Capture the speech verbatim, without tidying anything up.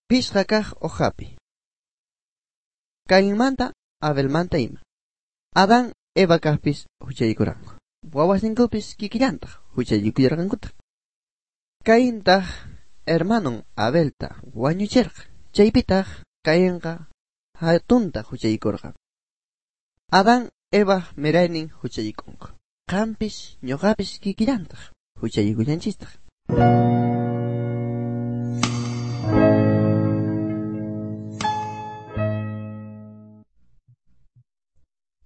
Pishqa kaq uhapi. Cainmanta Abelmanta ima. Adán Eva kaqpis huchaykuranku. Wawasinkupish kikillantaq huchaykurqankutaq. Caintaq hermanon Abelta wañuchirqa. Chaypitaq Cainqa hatunta huchaykurqa. Adán Eva mirainin huchaykunku. Qampish ñuqapish kikillantaq huchaykullanchistaq.